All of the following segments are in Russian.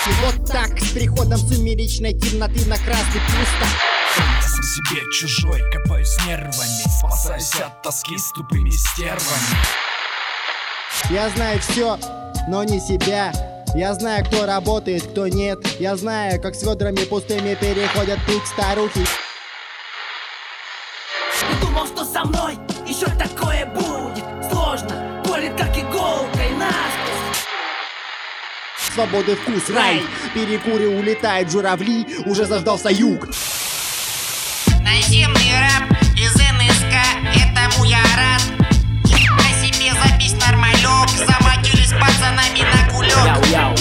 И вот так, с приходом сумеречной темноты на красный пусто. Сам себе чужой, копаюсь нервами, спасаюсь от тоски с тупыми стервами. Я знаю все, но не себя. Я знаю, кто работает, кто нет. Я знаю, как с ведрами пустыми переходят путь старухи. Не думал, что со мной еще такое будет. Сложно, болит как иголкой насквозь. Свободы вкус, рай. Перекуры улетают журавли. Уже заждался юг. Наземный рэп из НСК, этому я рад. На себе запись нормалек, замочились пацанами на кулек.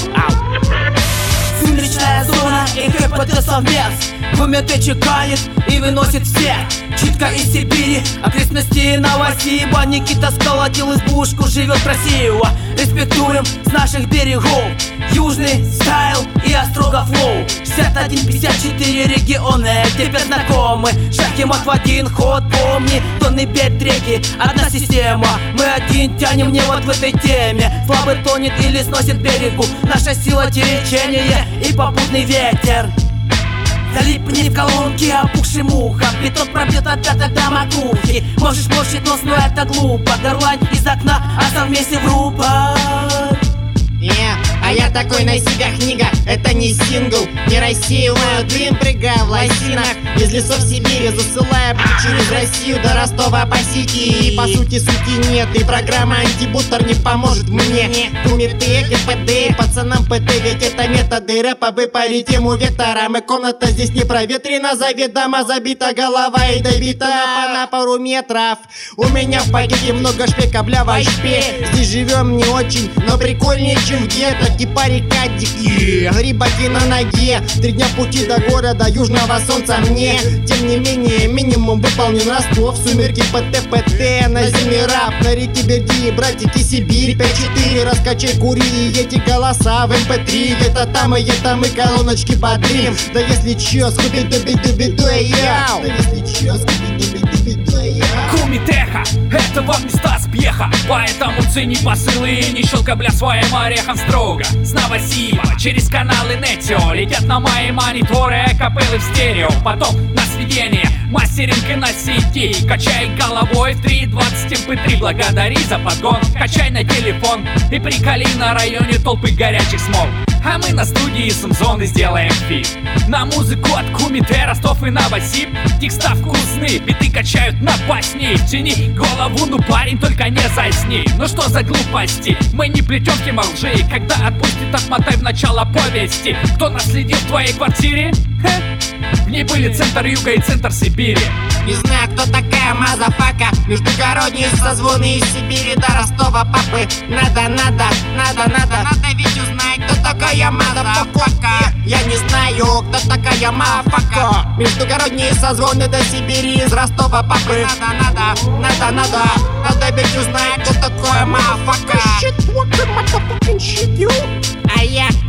Сумеречная зона и КПТ совмест. В уме чеканит и выносит всех. Читка из Сибири, окрестности Новосиба. Никита сколотил избушку, живет красиво. Респектуем с наших берегов. Южный стайл и Острога флоу. 61-54 регионы теперь знакомы. Шахимат в один ход, помни. Тонны 5 треки, одна система. Мы один тянем не вот в этой теме. Слабый тонет или сносит берегу. Наша сила течение и попутный ветер. Залипни в колонке опухшим ухом. Бетон пробьет от пяток до макухи. Можешь морщить нос, но это глупо. Горлань из окна, а сам вместе в рупор. А я такой на себя книга, это не сингл. Не рассеиваю дым, прыгая в лосинах. Из лесов Сибири засылая через Россию до Ростова по сети. И по сути нет, и программа антибутер не поможет мне. Кумите, КПД, пацанам ПТ, ведь это методы рэпа. Вы по ритму векторам, и комната здесь не проветрена. Заведомо забита голова и добита на пару метров. У меня в пакете много шпека, бля, вайшпе. Здесь живем не очень, но прикольнее, чем где-то. Типа река Дики, грибаки на ноге. 3 дня пути до города, южного солнца мне. Тем не менее, минимум выполнен Ростов. Сумерки ПТ-ПТ, на зиме рэп. На реке Берди, братики Сибирь 5-4, раскачай, кури, и эти голоса в МП3. Это там и колоночки бодрим. Да если чё, скуби-дуби-дуби-дуэ-яу. Да если чё, скуби-дуби-дуби-дуэ-яу. Кумитеха, это вам не Стас Пьеха. Поэтому цени посылы и не щелка, бля, своим орехом строго. С Новосиба через каналы Нетио летят на мои мониторы капеллы в стерео. Потом на сведение, мастеринг и на сети. Качай головой в 3.20 MP3. Благодари за подгон, качай на телефон. И приколи на районе толпы горячих смог. А мы на студии Самзон и сделаем фит. На музыку от Кумите, Ростов и Новосиб. Текста вкусные, биты качают на басни. Тяни голову, ну парень, только не засни. Ну что за глупости, мы не плетем тема лжи. Когда отпустит, отмотай в начало повести. Кто наследил в твоей квартире? В ней были центр юга и центр Сибири. Не знаю, кто такая мазафака. Междугородние созвоны из Сибири до Ростова папы. Надо ведь узнать, кто такая мазафака. Я не знаю, кто такая мафака. Междугородние созвоны до Сибири из Ростова папы. Надо ведь узнать, кто такое мафака. А я